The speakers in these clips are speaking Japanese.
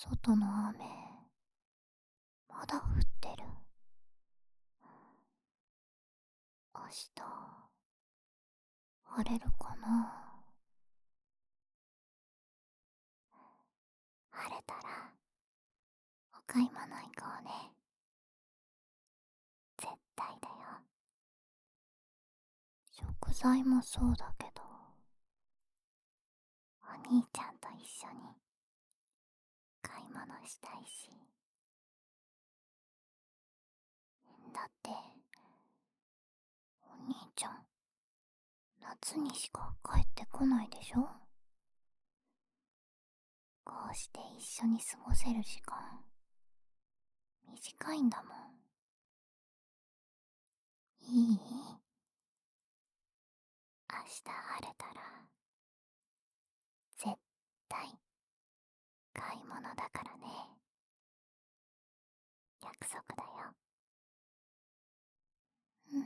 外の雨、まだ降ってる。明日、晴れるかな。晴れたら、お買い物行こうね。絶対だよ。食材もそうだけど、お兄ちゃんと一緒に買い物したいし。だって、お兄ちゃん、夏にしか帰ってこないでしょ。こうして一緒に過ごせる時間、短いんだもん。いい？明日晴れたら、絶対、買い物だからね。約束だよ。うん。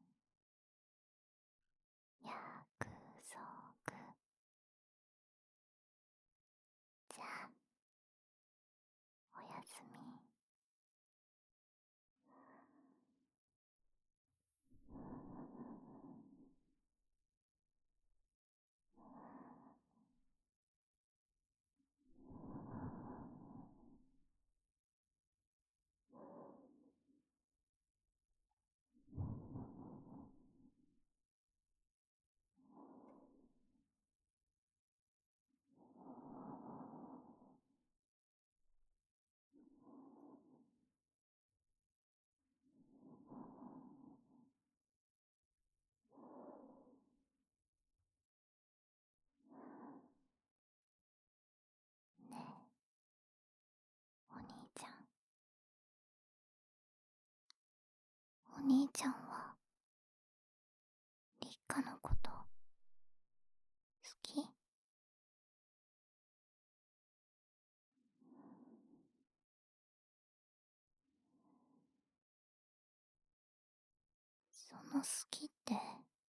約束。じゃあ、おやすみ。ねえ、お兄ちゃん。お兄ちゃんは、リカのこと好き？その好きって、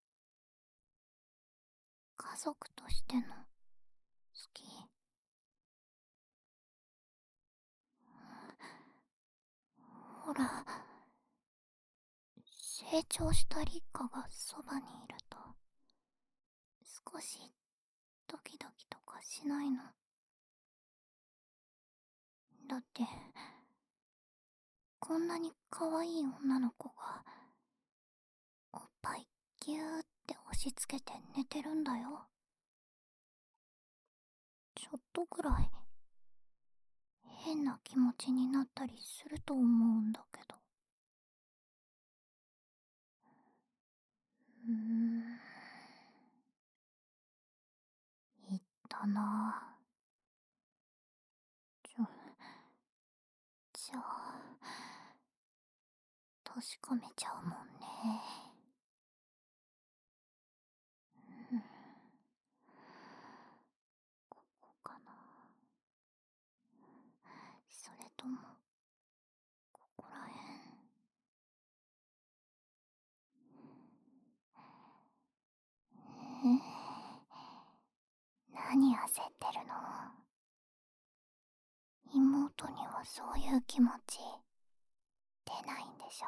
家族としての好き？ほら、成長したリカがそばにいると、少しドキドキとかしないの？だって、こんなに可愛い女の子が、おっぱいギューって押し付けて寝てるんだよ。ちょっとぐらい、変な気持ちになったりすると思うんだけど。言ったな。じゃあ、確かめちゃうもんね。うん、ここかな。それとも、ここらへん。何焦ってるの？妹にはそういう気持ち出ないんでしょ？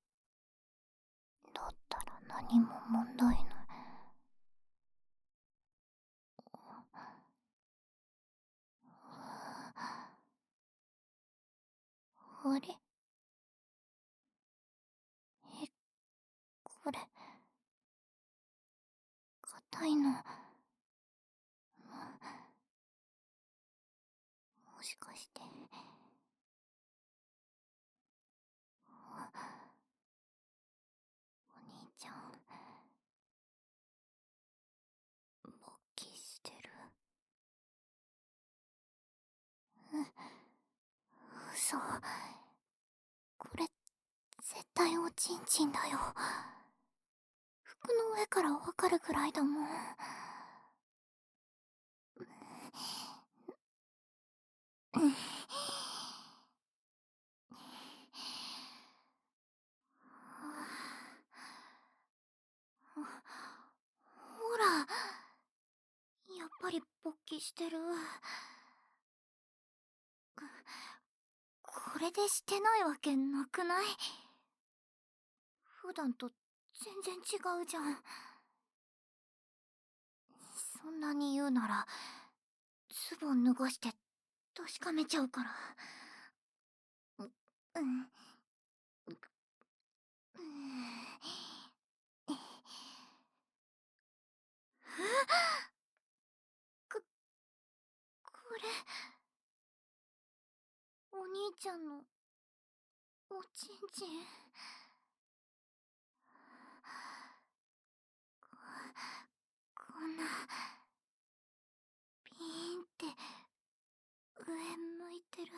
だったら何も問題ない。あれ？え、これ、硬いの。もしかして、お兄ちゃん、勃起してる？嘘。これ、絶対おちんちんだよ。服の上からわかるくらいだもん。ほら、やっぱり勃起してる。 れでしてないわけなくない？普段と全然違うじゃん。そんなに言うならズボン脱がして確かめちゃうから。うん。これお兄ちゃんのおちんちん。こんなピーンって上向いてる。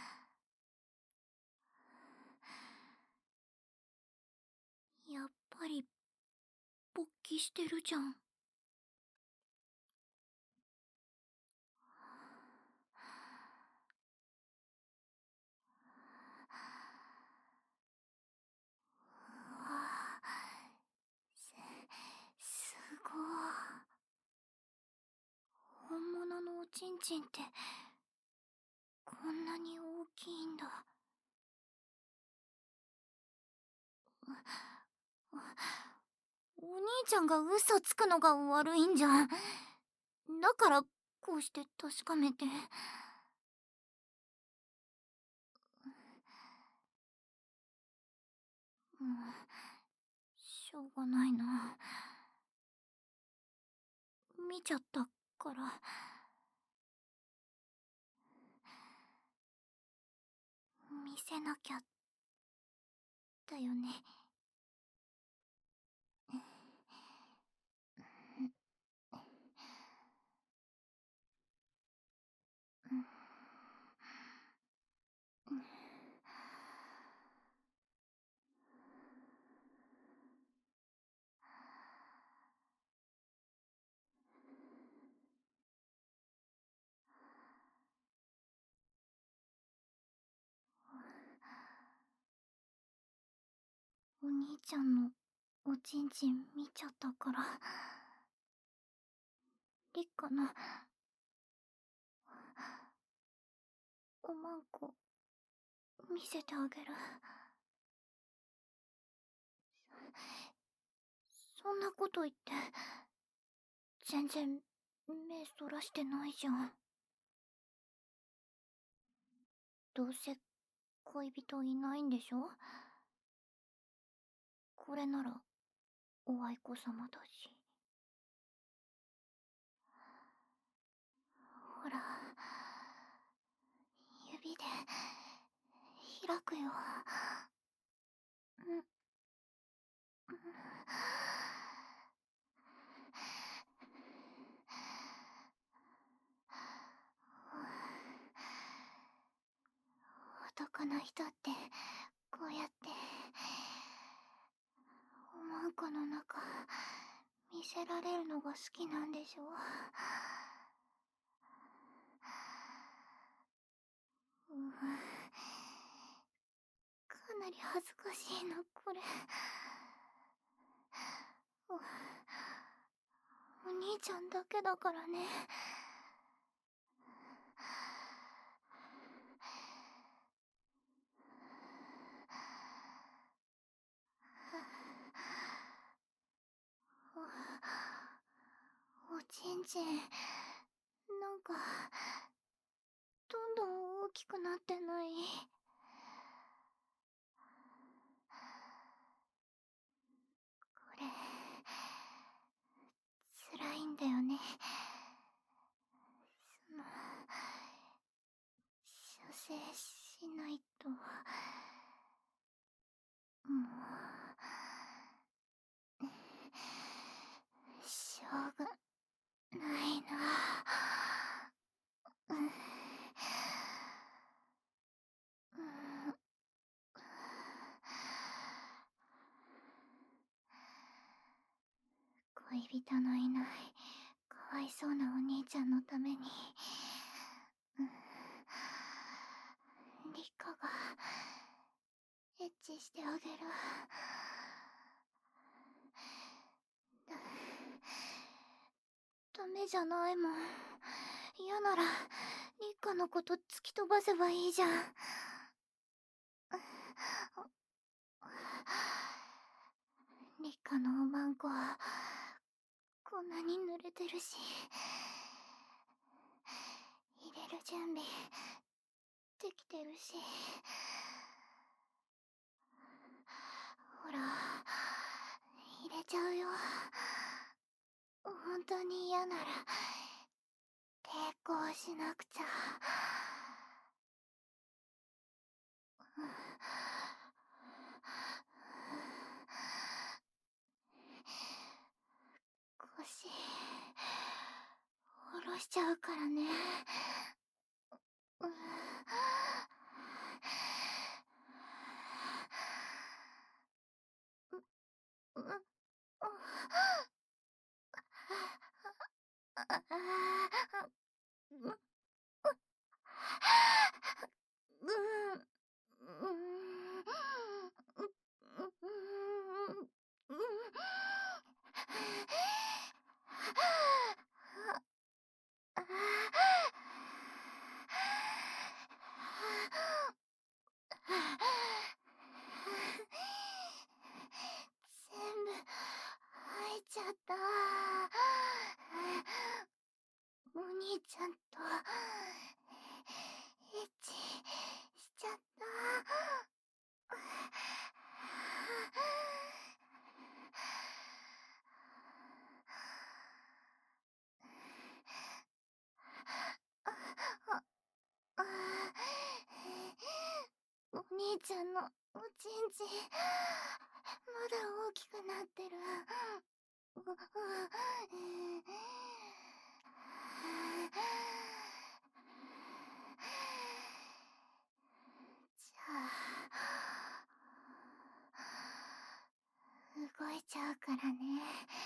やっぱり勃起してるじゃん。すごい。本物のおちんちんってこんなに大きいんだ。お兄ちゃんが嘘つくのが悪いんじゃん。だからこうして確かめて。しょうがないな。見ちゃったから。見せなきゃだよね。お兄ちゃんのおちんちん見ちゃったから。りっかな。おまんこ見せてあげる。そんなこと言って全然目そらしてないじゃん。どうせ恋人いないんでしょ？これならお愛子様だし。ほら、指で開くよ。男の人ってこうやっておまんこの中見せられるのが好きなんでしょ？かなり恥ずかしいなこれ。お兄ちゃんだけだからね。おちんちんなんかどんどん大きくなってない？これ辛いんだよね。射精しないと。もうしょうがないな。恋人のいないかわいそうなお兄ちゃんのためにリカがエッチしてあげる。ダメじゃないもん。嫌ならリカのこと突き飛ばせばいいじゃん。 リカのおまんこはこんなに濡れてるし、入れる準備できてるし、ほら入れちゃうよ。本当に嫌なら抵抗しなくちゃ。腰下ろしちゃうからね。全部吐いちゃった。お兄ちゃんとエッチしちゃった。お兄ちゃんのおちんちんまだ大きくなってる。じゃあ動いちゃうからね。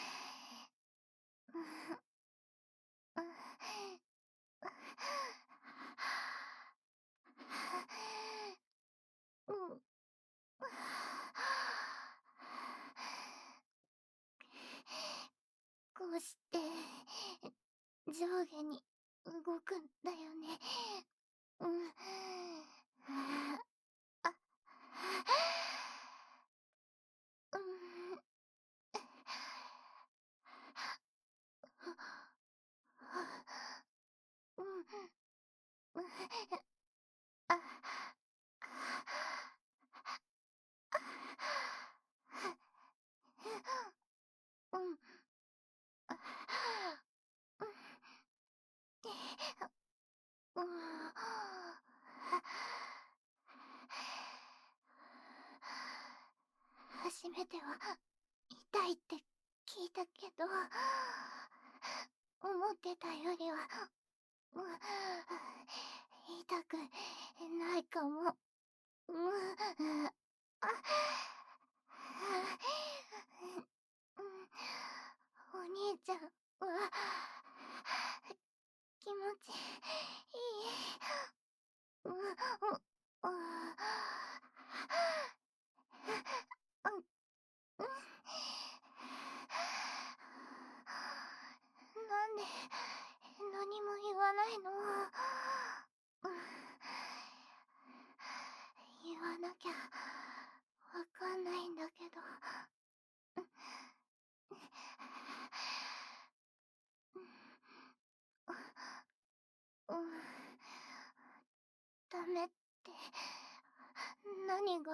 こうして上下に動くんだよね。初めては痛いって聞いたけど、思ってたよりは痛くないかも。お兄ちゃんは気持ちいい。なんで何も言わないの？言わなきゃわかんないんだけど。ダメって何が？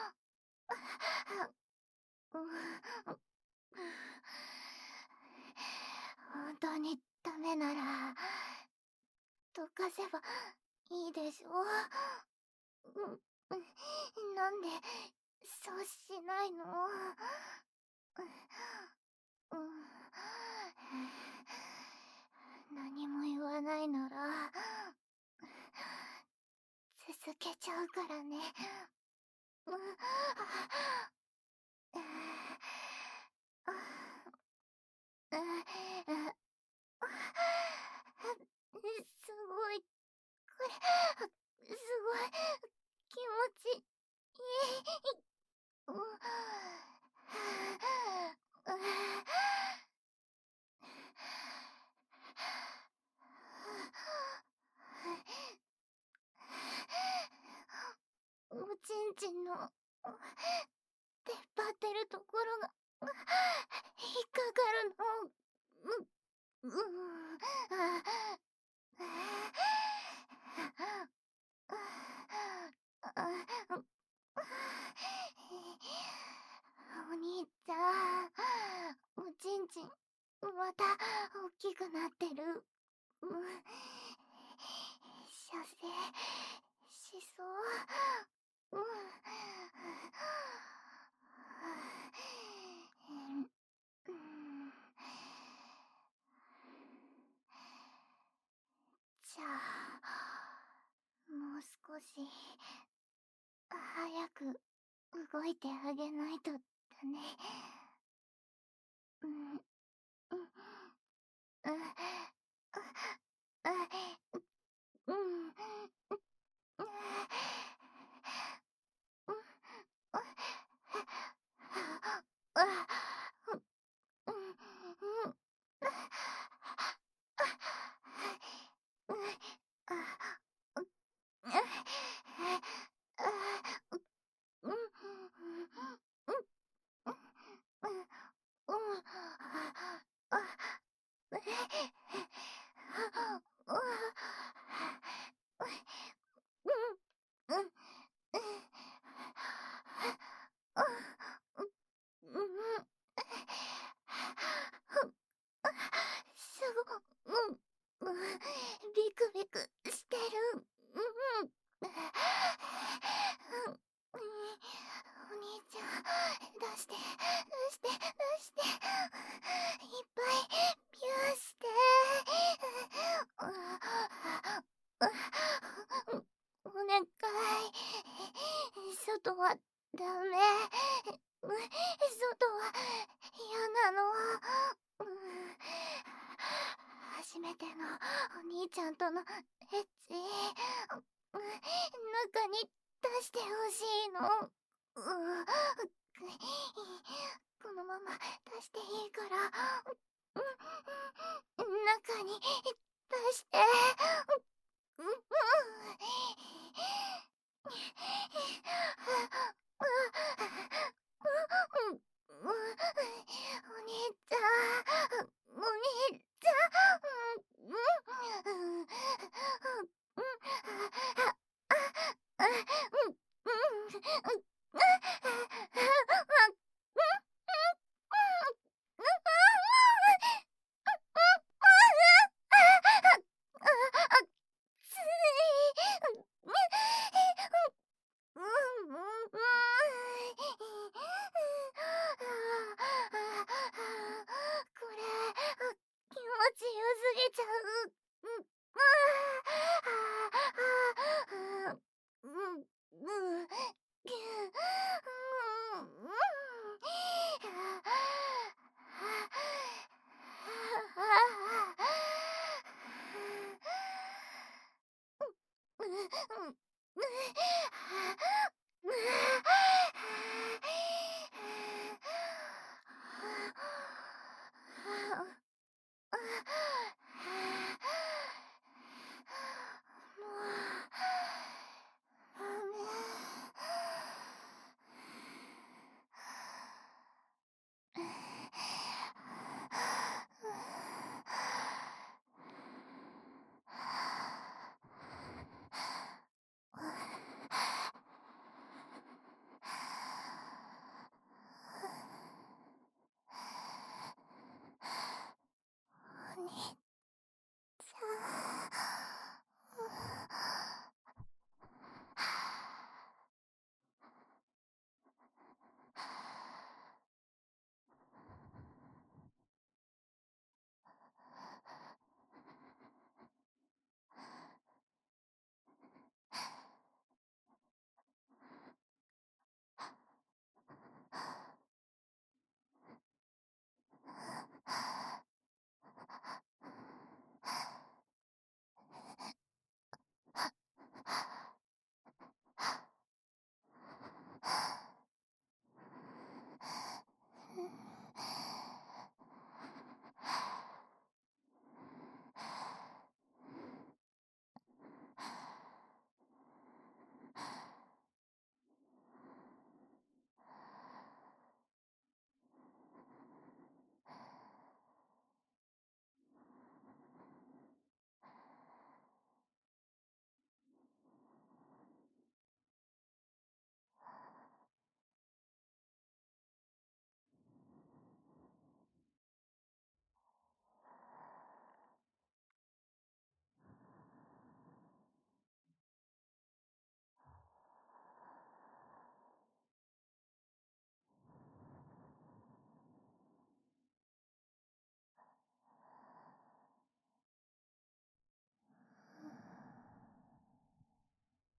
本当にダメなら溶かせばいいでしょ。なんでそうしないの？何も言わないなら続けちゃうからね。すごい、これ、すごい、気持ちいい。おちんちんの出っ張ってるところがた大きくなってる。射精しそう。じゃあもう少し早く動いてあげないとだね。すご、ビクビクしてる。お兄ちゃん、出して、出して、出して。いっぱい、ピューして。お願い。外はダメ。外は嫌なの。初めてのお兄ちゃんとのエッチ。中に出してほしいの。このまま出していいから、中に出して。お兄ちゃん、お兄ちゃん。つい。これ、気持ちよすぎちゃう。